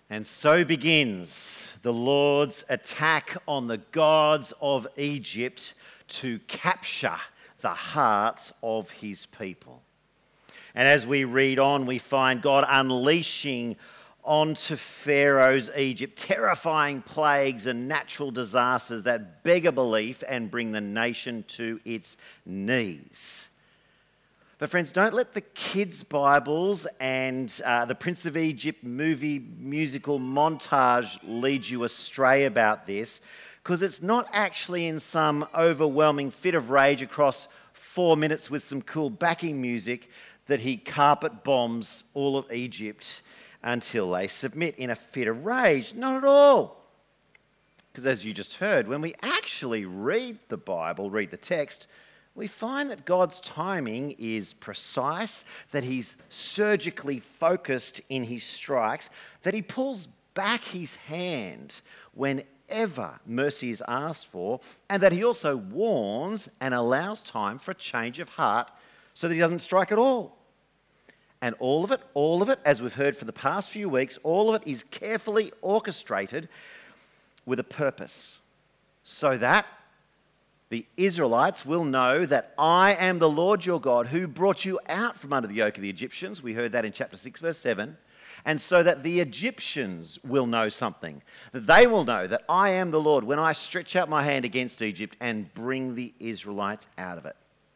And so begins the Lord's attack on the gods of Egypt to capture the hearts of his people. And as we read on, we find God unleashing onto Pharaoh's Egypt terrifying plagues and natural disasters that beggar belief and bring the nation to its knees. But friends, don't let the kids' Bibles and the Prince of Egypt movie musical montage lead you astray about this, because it's not actually in some overwhelming fit of rage across 4 minutes with some cool backing music that he carpet bombs all of Egypt until they submit in a fit of rage. Not at all. Because as you just heard, when we actually read the Bible, read the text, we find that God's timing is precise, that he's surgically focused in his strikes, that he pulls back his hand whenever mercy is asked for, and that he also warns and allows time for a change of heart so that he doesn't strike at all. And all of it, as we've heard for the past few weeks, all of it is carefully orchestrated with a purpose, so that the Israelites will know that I am the Lord your God who brought you out from under the yoke of the Egyptians. We heard that in chapter 6, verse 7. And so that the Egyptians will know something, that they will know that I am the Lord when I stretch out my hand against Egypt and bring the Israelites out of it.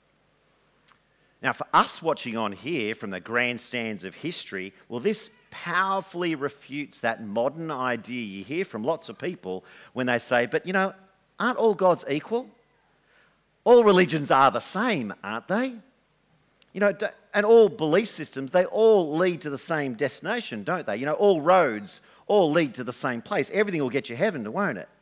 Now, for us watching on here from the grandstands of history, well, this powerfully refutes that modern idea you hear from lots of people when they say, but aren't all gods equal? All religions are the same, aren't they? And all belief systems, they all lead to the same destination, don't they? All roads all lead to the same place. Everything will get you heaven, won't it?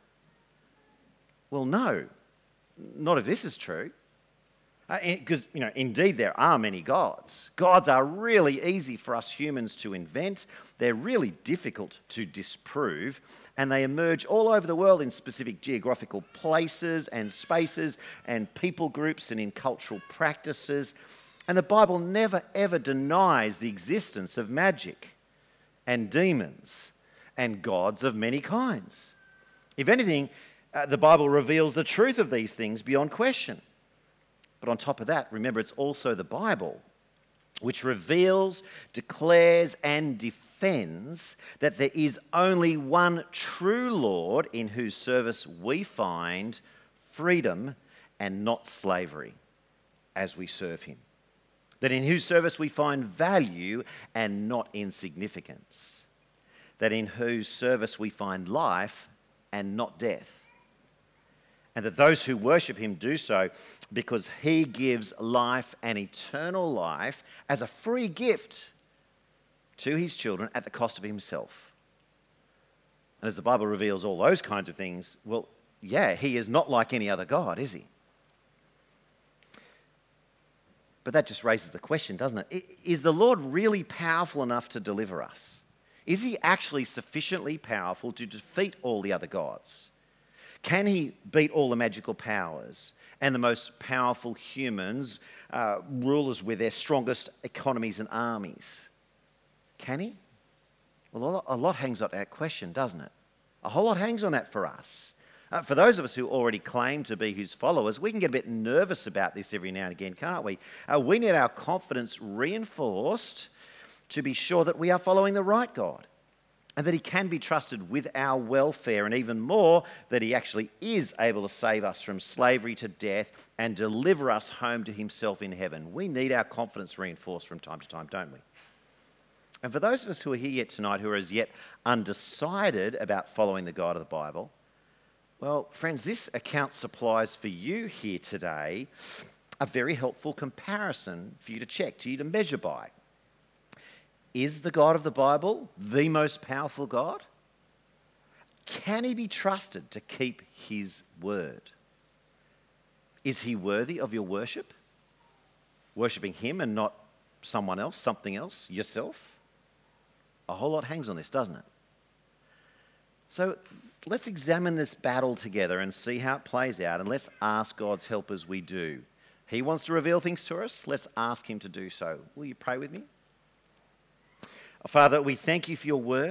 Well, no, not if this is true. Because, indeed there are many gods. Gods are really easy for us humans to invent. They're really difficult to disprove. And they emerge all over the world in specific geographical places and spaces and people groups and in cultural practices. And the Bible never ever denies the existence of magic and demons and gods of many kinds. If anything, the Bible reveals the truth of these things beyond question. But on top of that, remember, it's also the Bible which reveals, declares, and defends that there is only one true Lord in whose service we find freedom and not slavery as we serve him. That in whose service we find value and not insignificance. That in whose service we find life and not death. And that those who worship him do so because he gives life and eternal life as a free gift to his children at the cost of himself. And as the Bible reveals all those kinds of things, well, yeah, he is not like any other God, is he? But that just raises the question, doesn't it? Is the Lord really powerful enough to deliver us? Is he actually sufficiently powerful to defeat all the other gods? Can he beat all the magical powers and the most powerful humans, rulers with their strongest economies and armies? Can he? Well, a lot hangs on that question, doesn't it? A whole lot hangs on that for us. For those of us who already claim to be his followers, we can get a bit nervous about this every now and again, can't we? We need our confidence reinforced to be sure that we are following the right God. And that he can be trusted with our welfare, and even more, that he actually is able to save us from slavery to death and deliver us home to himself in heaven. We need our confidence reinforced from time to time, don't we? And for those of us who are here yet tonight who are as yet undecided about following the God of the Bible, well, friends, this account supplies for you here today a very helpful comparison for you to check, to you to measure by. Is the God of the Bible the most powerful God? Can he be trusted to keep his word? Is he worthy of your worship? Worshipping him and not someone else, something else, yourself? A whole lot hangs on this, doesn't it? So let's examine this battle together and see how it plays out, and let's ask God's help as we do. He wants to reveal things to us. Let's ask him to do so. Will you pray with me? Father, we thank you for your word.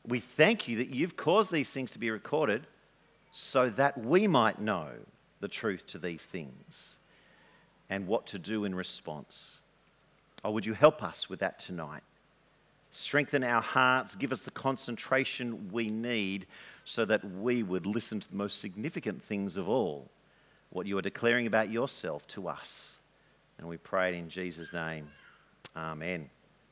We thank you that you've caused these things to be recorded so that we might know the truth to these things and what to do in response. Oh, would you help us with that tonight? Strengthen our hearts, give us the concentration we need so that we would listen to the most significant things of all, what you are declaring about yourself to us. And we pray it in Jesus' name. Amen.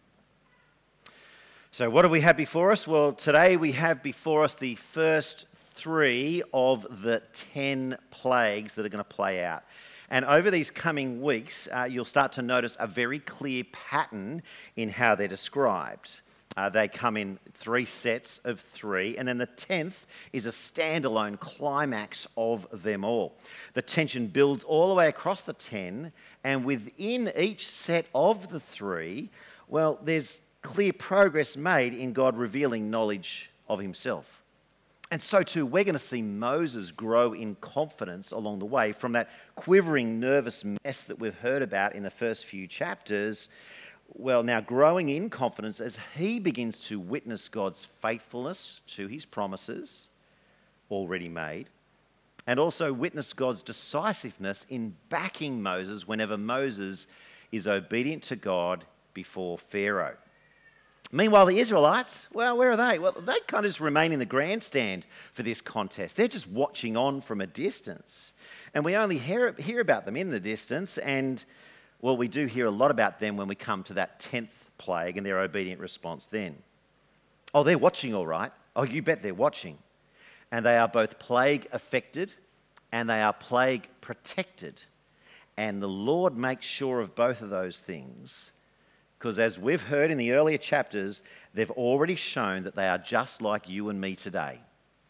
So what do we have before us? Well, today we have before us the first 3 of the 10 plagues that are going to play out. And over these coming weeks, you'll start to notice a very clear pattern in how they're described. They come in 3 sets of 3, and then the 10th is a standalone climax of them all. The tension builds all the way across the 10, and within each set of the 3, well, there's clear progress made in God revealing knowledge of himself. And so too, we're going to see Moses grow in confidence along the way from that quivering, nervous mess that we've heard about in the first few chapters. Well, now growing in confidence as he begins to witness God's faithfulness to his promises already made, and also witness God's decisiveness in backing Moses whenever Moses is obedient to God before Pharaoh. Meanwhile, the Israelites, well, where are they? Well, they kind of just remain in the grandstand for this contest. They're just watching on from a distance. And we only hear about them in the distance. And, well, we do hear a lot about them when we come to that 10th plague and their obedient response then. Oh, they're watching all right. Oh, you bet they're watching. And they are both plague affected and they are plague protected. And the Lord makes sure of both of those things. Because as we've heard in the earlier chapters, they've already shown that they are just like you and me today.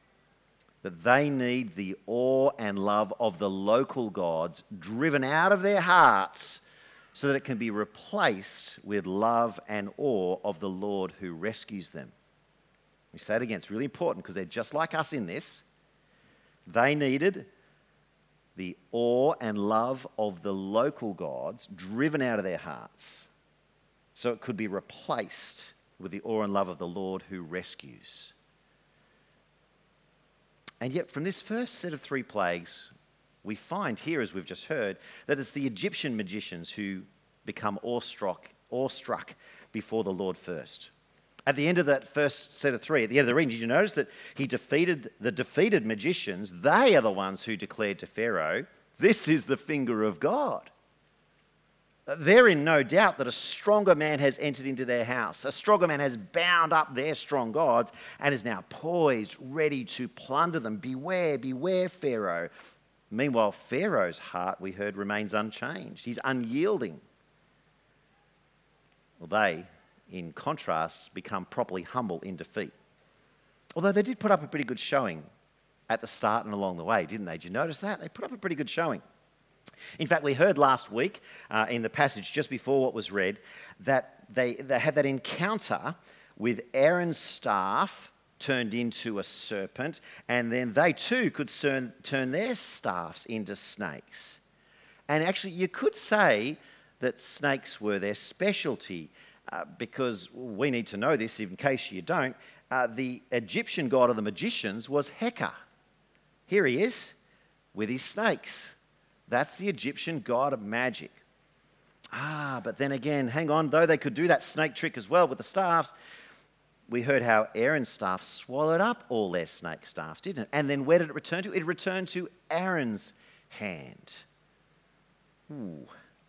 That they need the awe and love of the local gods driven out of their hearts so that it can be replaced with love and awe of the Lord who rescues them. We say it again, it's really important because they're just like us in this. They needed the awe and love of the local gods driven out of their hearts, so it could be replaced with the awe and love of the Lord who rescues. And yet from this first set of 3 plagues, we find here, as we've just heard, that it's the Egyptian magicians who become awestruck before the Lord first. At the end of that first set of 3, at the end of the reading, did you notice that he defeated the defeated magicians? They are the ones who declared to Pharaoh, "This is the finger of God." They're in no doubt that a stronger man has entered into their house. A stronger man has bound up their strong gods and is now poised, ready to plunder them. Beware, beware, Pharaoh. Meanwhile, Pharaoh's heart, we heard, remains unchanged. He's unyielding. Well, they, in contrast, become properly humble in defeat. Although they did put up a pretty good showing at the start and along the way, didn't they? Did you notice that? They put up a pretty good showing. In fact, we heard last week in the passage just before what was read that they had that encounter with Aaron's staff turned into a serpent, and then they too could turn their staffs into snakes. And actually, you could say that snakes were their specialty because we need to know this in case you don't. The Egyptian god of the magicians was Heka. Here he is with his snakes. That's the Egyptian god of magic. But then again, hang on, though they could do that snake trick as well with the staffs, we heard how Aaron's staff swallowed up all their snake staffs, didn't it? And then where did it return to? It returned to Aaron's hand. Ooh.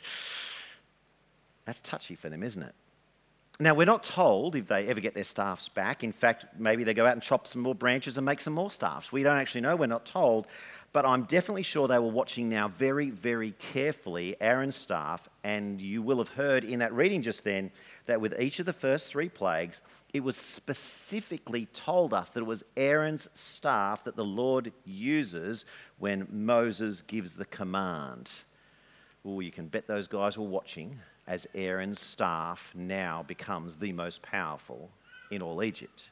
That's touchy for them, isn't it? Now, we're not told if they ever get their staffs back. In fact, maybe they go out and chop some more branches and make some more staffs. We don't actually know. We're not told. But I'm definitely sure they were watching now very, very carefully Aaron's staff. And you will have heard in that reading just then that with each of the first 3 plagues, it was specifically told us that it was Aaron's staff that the Lord uses when Moses gives the command. Oh, you can bet those guys were watching as Aaron's staff now becomes the most powerful in all Egypt.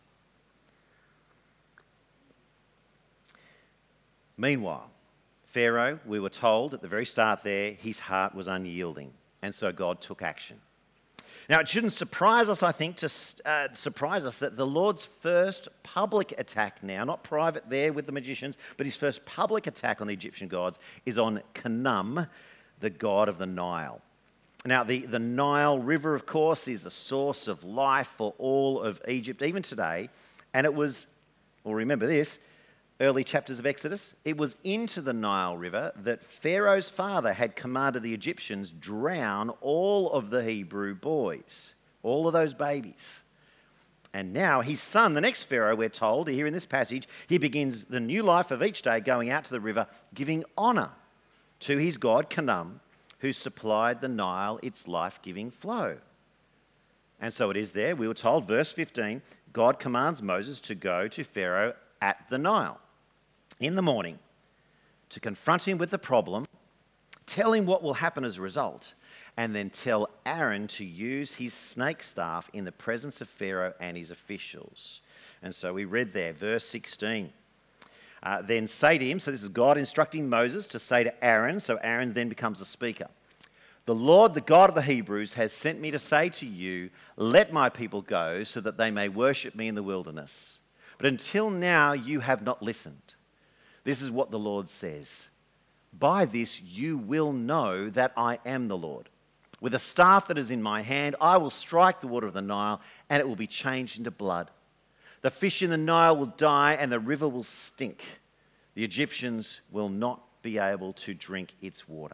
Meanwhile, Pharaoh, we were told at the very start there, his heart was unyielding, and so God took action. Now, it shouldn't surprise us, I think, surprise us that the Lord's first public attack now, not private there with the magicians, but his first public attack on the Egyptian gods is on Khnum, the god of the Nile. Now, the Nile River, of course, is the source of life for all of Egypt, even today. And it was, well, remember this, early chapters of Exodus, it was into the Nile River that Pharaoh's father had commanded the Egyptians drown all of the Hebrew boys, all of those babies. And now his son, the next Pharaoh, we're told here in this passage, he begins the new life of each day going out to the river, giving honour to his god Khnum, who supplied the Nile its life-giving flow. And so it is there, we were told, verse 15, God commands Moses to go to Pharaoh at the Nile in the morning to confront him with the problem, tell him what will happen as a result, and then tell Aaron to use his snake staff in the presence of Pharaoh and his officials. And so we read there, verse 16. Then say to him, so this is God instructing Moses to say to Aaron, so Aaron then becomes the speaker. The Lord, the God of the Hebrews, has sent me to say to you, let my people go so that they may worship me in the wilderness. But until now you have not listened. This is what the Lord says. By this you will know that I am the Lord. With a staff that is in my hand, I will strike the water of the Nile, and it will be changed into blood. The fish in the Nile will die, and the river will stink. The Egyptians will not be able to drink its water.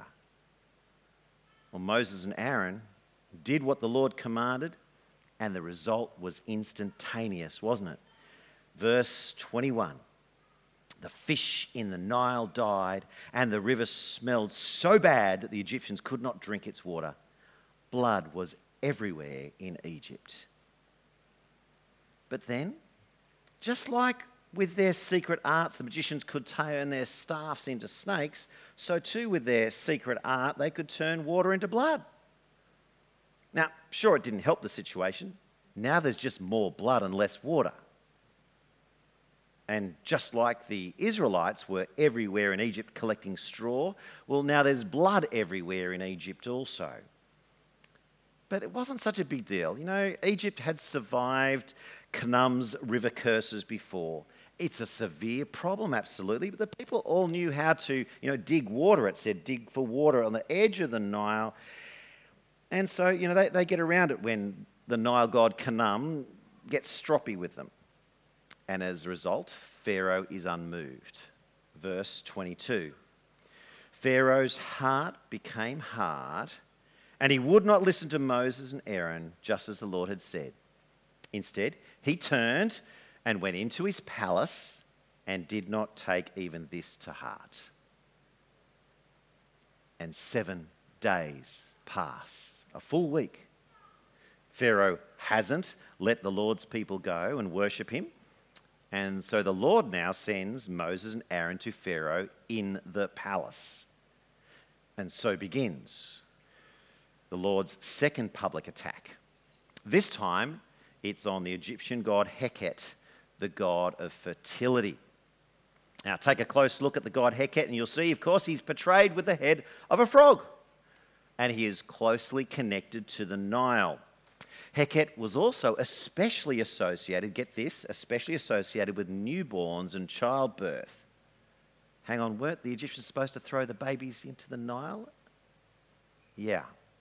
Well, Moses and Aaron did what the Lord commanded, and the result was instantaneous, wasn't it? Verse 21. The fish in the Nile died, and the river smelled so bad that the Egyptians could not drink its water. Blood was everywhere in Egypt. But then, just like with their secret arts, the magicians could turn their staffs into snakes, so too with their secret art, they could turn water into blood. Now, sure, it didn't help the situation. Now there's just more blood and less water. And just like the Israelites were everywhere in Egypt collecting straw, well, now there's blood everywhere in Egypt also. But it wasn't such a big deal. You know, Egypt had survived Khnum's river curses before. It's a severe problem, absolutely, but the people all knew how to, dig water. It said dig for water on the edge of the Nile. And so, they get around it when the Nile god Khnum gets stroppy with them. And as a result, Pharaoh is unmoved. Verse 22. Pharaoh's heart became hard, and he would not listen to Moses and Aaron, just as the Lord had said. Instead, he turned and went into his palace and did not take even this to heart. And 7 days pass, a full week. Pharaoh hasn't let the Lord's people go and worship him. And so the Lord now sends Moses and Aaron to Pharaoh in the palace. And so begins the Lord's second public attack. This time, it's on the Egyptian god Heket, the god of fertility. Now, take a close look at the god Heket, and you'll see, of course, he's portrayed with the head of a frog. And he is closely connected to the Nile. Heket was also especially associated, get this, especially associated with newborns and childbirth. Hang on, weren't the Egyptians supposed to throw the babies into the Nile? Yeah.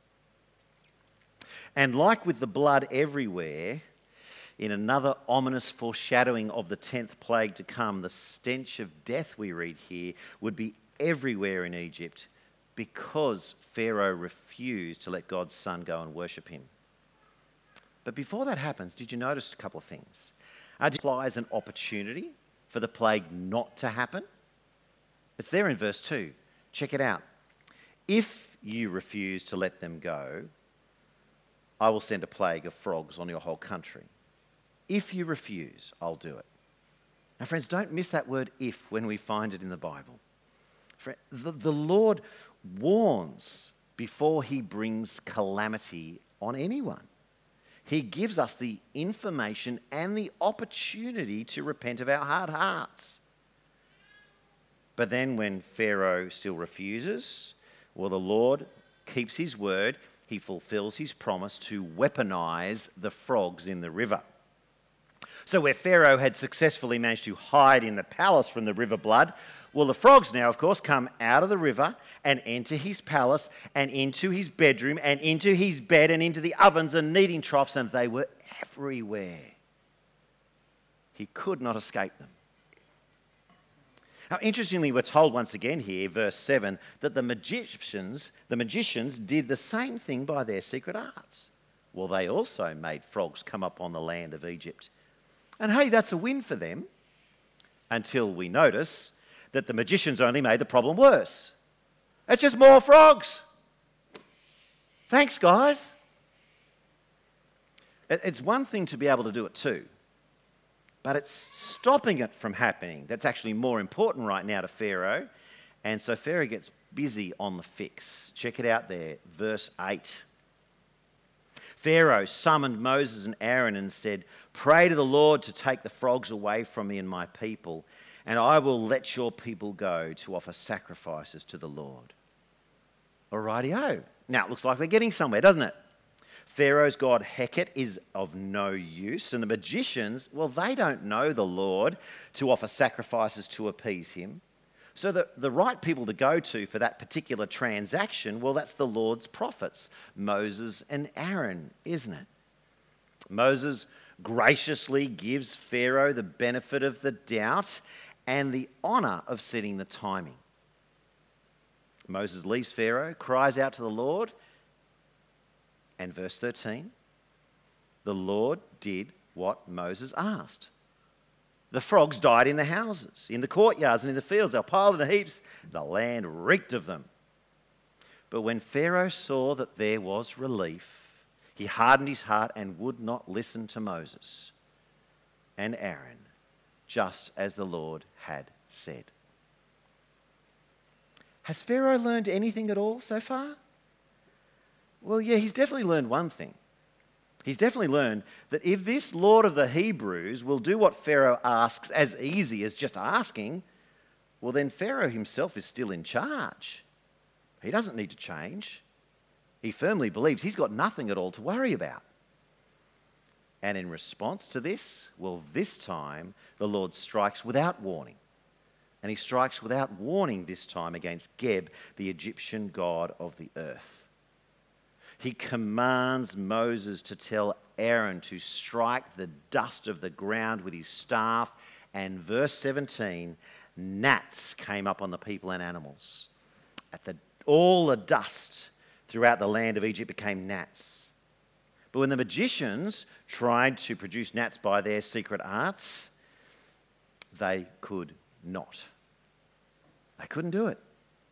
And like with the blood everywhere, in another ominous foreshadowing of the 10th plague to come, the stench of death we read here would be everywhere in Egypt because Pharaoh refused to let God's son go and worship him. But before that happens, did you notice a couple of things? It implies an opportunity for the plague not to happen. It's there in verse 2. Check it out. If you refuse to let them go, I will send a plague of frogs on your whole country. If you refuse, I'll do it. Now, friends, don't miss that word if when we find it in the Bible. The Lord warns before he brings calamity on anyone. He gives us the information and the opportunity to repent of our hard hearts. But then when Pharaoh still refuses, well, the Lord keeps his word. he fulfills his promise to weaponize the frogs in the river. So where Pharaoh had successfully managed to hide in the palace from the river blood, well, the frogs now, of course, come out of the river and enter his palace and into his bedroom and into his bed and into the ovens and kneading troughs, and they were everywhere. He could not escape them. Now, interestingly, we're told once again here, verse 7, that the magicians did the same thing by their secret arts. Well, they also made frogs come up on the land of Egypt. And hey, that's a win for them, until we notice that the magicians only made the problem worse. It's just more frogs. Thanks, guys. It's one thing to be able to do it too, but it's stopping it from happening that's actually more important right now to Pharaoh. And so Pharaoh gets busy on the fix. Check it out there, verse 8. Pharaoh summoned Moses and Aaron and said, "Pray to the Lord to take the frogs away from me and my people, and I will let your people go to offer sacrifices to the Lord." Alrighty-o. Now, it looks like we're getting somewhere, doesn't it? Pharaoh's god Heket is of no use, and the magicians, well, they don't know the Lord to offer sacrifices to appease him. So the right people to go to for that particular transaction, well, that's the Lord's prophets, Moses and Aaron, isn't it? Moses graciously gives Pharaoh the benefit of the doubt and the honour of setting the timing. Moses leaves Pharaoh, cries out to the Lord, and verse 13, the Lord did what Moses asked. The frogs died in the houses, in the courtyards and in the fields. They were piled into heaps. The land reeked of them. But when Pharaoh saw that there was relief, he hardened his heart and would not listen to Moses and Aaron, just as the Lord had said. Has Pharaoh learned anything at all so far? Well, yeah, he's definitely learned one thing. He's definitely learned that if this Lord of the Hebrews will do what Pharaoh asks as easy as just asking, well, then Pharaoh himself is still in charge. He doesn't need to change. He firmly believes he's got nothing at all to worry about. And in response to this, well, this time the Lord strikes without warning. And he strikes without warning this time against Geb, the Egyptian god of the earth. He commands Moses to tell Aaron to strike the dust of the ground with his staff. And verse 17, gnats came up on the people and animals. All the dust throughout the land of Egypt became gnats. But when the magicians tried to produce gnats by their secret arts, they could not. They couldn't do it.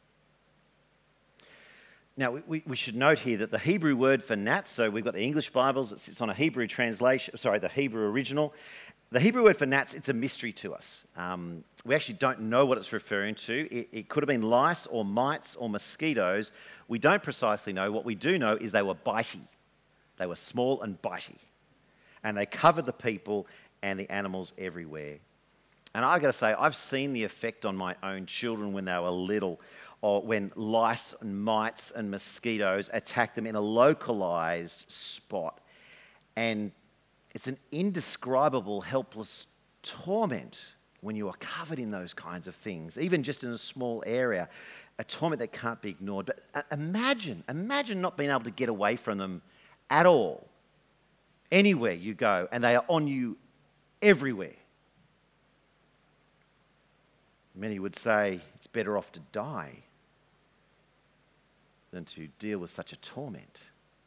Now, we should note here that the Hebrew word for gnats, so we've got the English Bibles, it sits on a Hebrew translation, the Hebrew original. The Hebrew word for gnats, it's a mystery to us. We actually don't know what it's referring to. It could have been lice or mites or mosquitoes. We don't precisely know. What we do know is they were bitey. They were small and bitey. And they covered the people and the animals everywhere. And I've got to say, I've seen the effect on my own children when they were little, or when lice and mites and mosquitoes attack them in a localized spot. And it's an indescribable, helpless torment when you are covered in those kinds of things, even just in a small area, a torment that can't be ignored. But imagine not being able to get away from them at all, anywhere you go, and they are on you everywhere. Many would say it's better off to die than to deal with such a torment,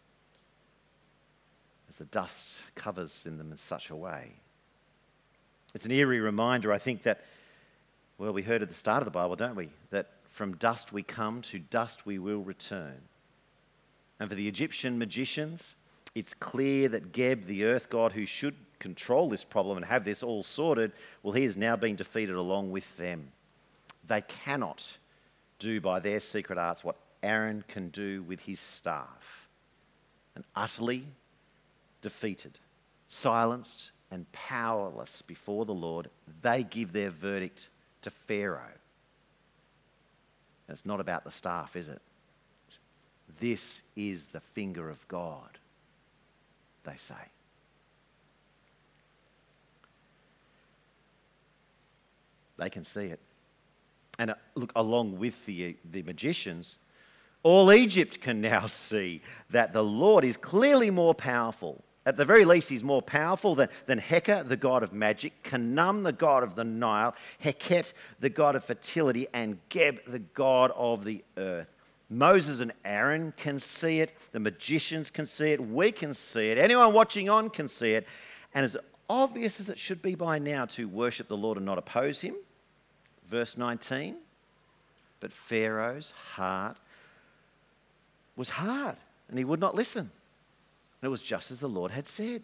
as the dust covers in them in such a way. It's an eerie reminder, I think, that, well, we heard at the start of the Bible, don't we, that from dust we come, to dust we will return. And for the Egyptian magicians, it's clear that Geb, the earth god who should control this problem and have this all sorted, well, he has now been defeated along with them. They cannot do by their secret arts what Aaron can do with his staff. And utterly defeated, silenced and powerless before the Lord, they give their verdict to Pharaoh. And it's not about the staff, is it? This is the finger of God, they say. They can see it. And look, along with the magicians, all Egypt can now see that the Lord is clearly more powerful. At the very least, he's more powerful than Heka, the god of magic, Khnum, the god of the Nile, Heket, the god of fertility, and Geb, the god of the earth. Moses and Aaron can see it. The magicians can see it. We can see it. Anyone watching on can see it. And as obvious as it should be by now to worship the Lord and not oppose him, verse 19, but Pharaoh's heart was hard and he would not listen. And it was just as the Lord had said.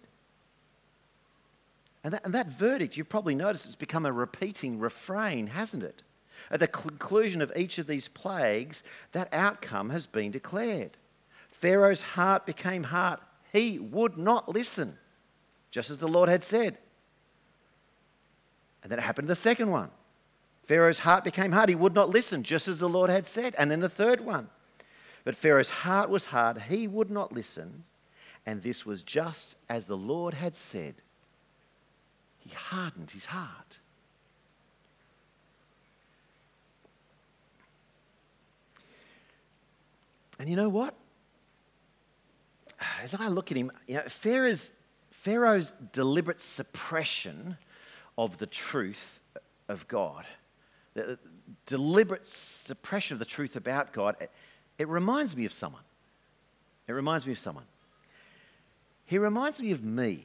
And that verdict, you've probably noticed, it's become a repeating refrain, hasn't it? At the conclusion of each of these plagues, that outcome has been declared. Pharaoh's heart became hard. He would not listen, just as the Lord had said. And then it happened to the second one. Pharaoh's heart became hard. He would not listen, just as the Lord had said. And then the third one. But Pharaoh's heart was hard. He would not listen. And this was just as the Lord had said. He hardened his heart. And you know what? As I look at him, Pharaoh's deliberate suppression of the truth of God, the deliberate suppression of the truth about God, it reminds me of someone. It reminds me of someone. He reminds me of me.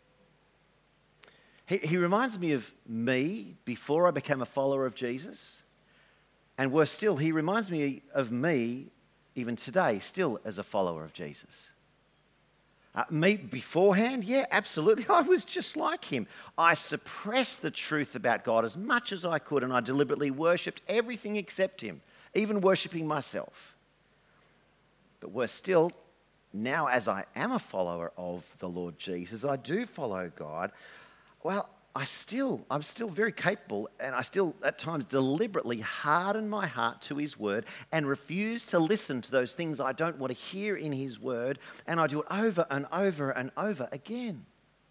He reminds me of me before I became a follower of Jesus. And worse still, he reminds me of me even today, still as a follower of Jesus. Me beforehand, yeah, absolutely. I was just like him. I suppressed the truth about God as much as I could, and I deliberately worshipped everything except him, even worshipping myself. But worse still, now as I am a follower of the Lord Jesus, I do follow God. Well, I'm still very capable, and I still at times deliberately harden my heart to his word and refuse to listen to those things I don't want to hear in his word, and I do it over and over and over again.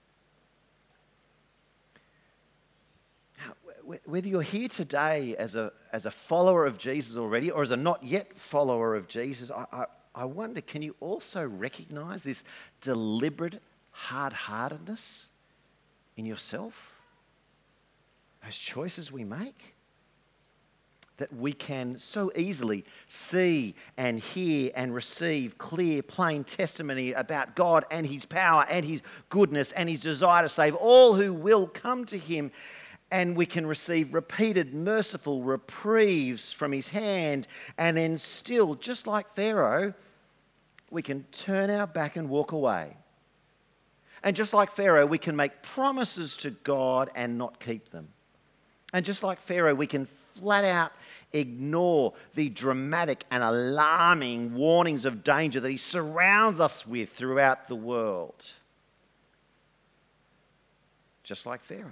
Now, whether you're here today as a follower of Jesus already or as a not yet follower of Jesus, I wonder, can you also recognize this deliberate hard-heartedness in yourself? Those choices we make, that we can so easily see and hear and receive clear, plain testimony about God and his power and his goodness and his desire to save all who will come to him. And we can receive repeated merciful reprieves from his hand, and then still, just like Pharaoh, we can turn our back and walk away. And just like Pharaoh, we can make promises to God and not keep them. And just like Pharaoh, we can flat out ignore the dramatic and alarming warnings of danger that he surrounds us with throughout the world. Just like Pharaoh.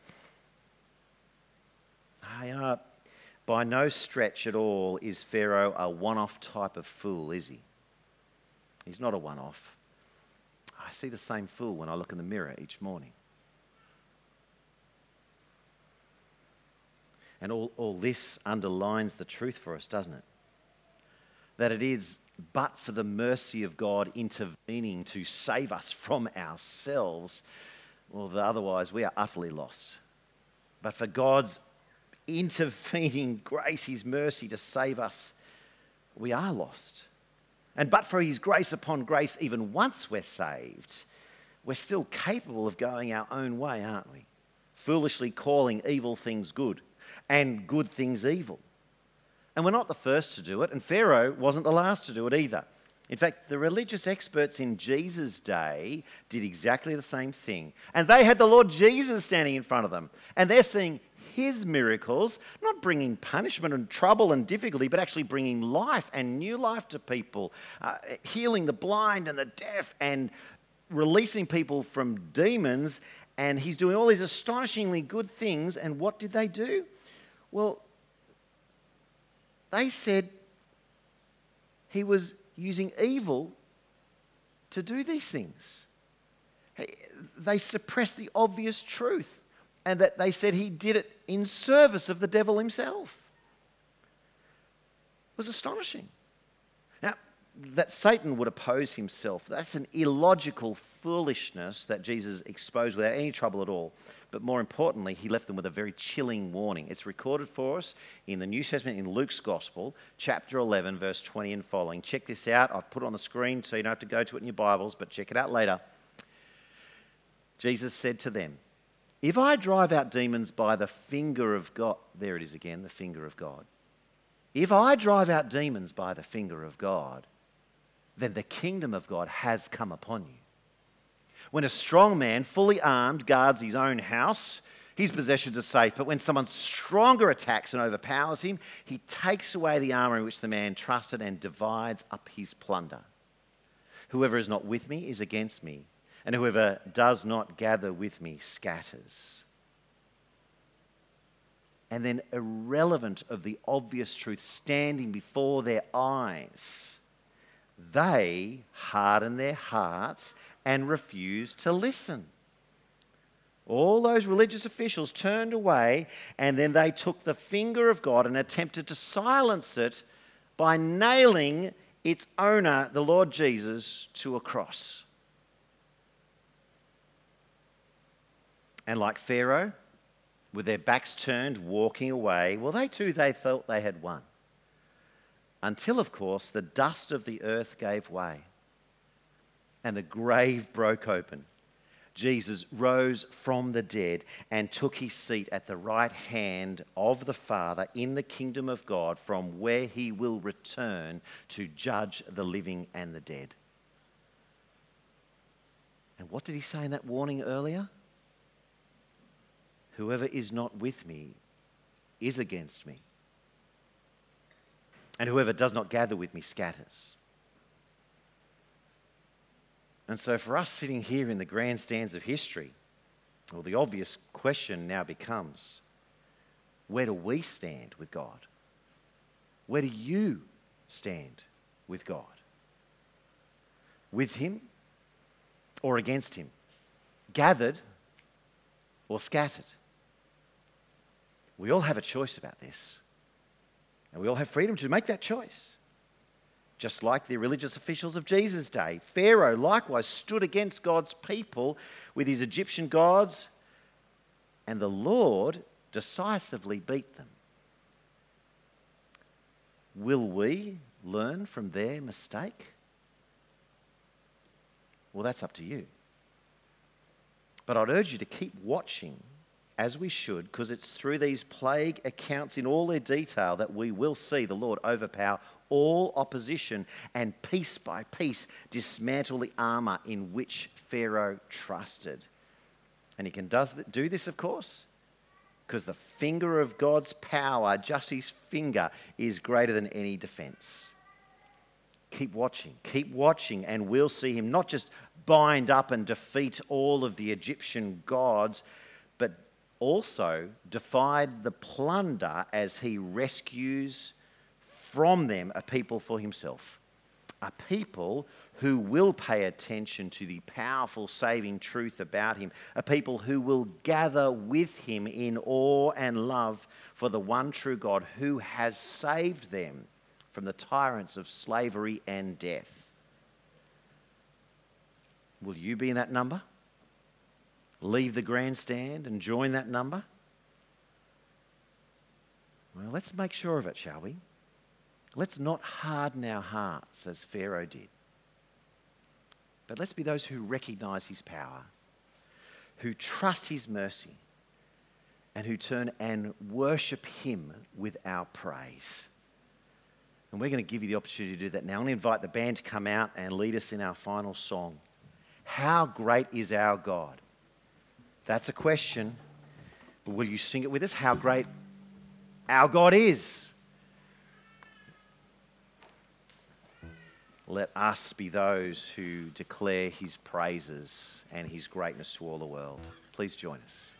By no stretch at all is Pharaoh a one-off type of fool, is he? He's not a one-off. I see the same fool when I look in the mirror each morning. And all this underlines the truth for us, doesn't it? That it is but for the mercy of God intervening to save us from ourselves, well, otherwise we are utterly lost. But for God's intervening grace, his mercy to save us, we are lost. And but for his grace upon grace, even once we're saved, we're still capable of going our own way, aren't we? Foolishly calling evil things good and good things evil. And we're not the first to do it, and Pharaoh wasn't the last to do it either. In fact, the religious experts in Jesus' day did exactly the same thing. And they had the Lord Jesus standing in front of them. And they're seeing his miracles, not bringing punishment and trouble and difficulty, but actually bringing life and new life to people, healing the blind and the deaf and releasing people from demons. And he's doing all these astonishingly good things. And what did they do? Well, they said he was using evil to do these things. They suppressed the obvious truth, and that they said he did it in service of the devil himself. It was astonishing. Now, that Satan would oppose himself, that's an illogical foolishness that Jesus exposed without any trouble at all. But more importantly, he left them with a very chilling warning. It's recorded for us in the New Testament in Luke's Gospel, chapter 11, verse 20 and following. Check this out. I've put it on the screen so you don't have to go to it in your Bibles, but check it out later. Jesus said to them, "If I drive out demons by the finger of God," there it is again, the finger of God. "If I drive out demons by the finger of God, then the kingdom of God has come upon you. When a strong man, fully armed, guards his own house, his possessions are safe. But when someone stronger attacks and overpowers him, he takes away the armor in which the man trusted and divides up his plunder. Whoever is not with me is against me, and whoever does not gather with me scatters." And then, irrelevant of the obvious truth standing before their eyes, they harden their hearts and refused to listen. All those religious officials turned away, and then they took the finger of God and attempted to silence it by nailing its owner, the Lord Jesus, to a cross. And like Pharaoh, with their backs turned, walking away, well, they felt they had won. Until, of course, the dust of the earth gave way and the grave broke open. Jesus rose from the dead and took his seat at the right hand of the Father in the kingdom of God, from where he will return to judge the living and the dead. And what did he say in that warning earlier? Whoever is not with me is against me, and whoever does not gather with me scatters. And so for us sitting here in the grandstands of history, well, the obvious question now becomes, where do we stand with God? Where do you stand with God? With him or against him? Gathered or scattered? We all have a choice about this. And we all have freedom to make that choice. Just like the religious officials of Jesus' day, Pharaoh likewise stood against God's people with his Egyptian gods, and the Lord decisively beat them. Will we learn from their mistake? Well, that's up to you. But I'd urge you to keep watching, as we should, because it's through these plague accounts in all their detail that we will see the Lord overpower all opposition and piece by piece dismantle the armor in which Pharaoh trusted. And he can do this, of course, because the finger of God's power, just his finger, is greater than any defense. Keep watching, and we'll see him not just bind up and defeat all of the Egyptian gods, but also divide the plunder as he rescues from them a people for himself. A people who will pay attention to the powerful saving truth about him. A people who will gather with him in awe and love for the one true God who has saved them from the tyrants of slavery and death. Will you be in that number? Leave the grandstand and join that number? Well, let's make sure of it, shall we? Let's not harden our hearts as Pharaoh did. But let's be those who recognize his power, who trust his mercy, and who turn and worship him with our praise. And we're going to give you the opportunity to do that now. I'm going to invite the band to come out and lead us in our final song. How great is our God? That's a question. But will you sing it with us? How great our God is. Let us be those who declare his praises and his greatness to all the world. Please join us.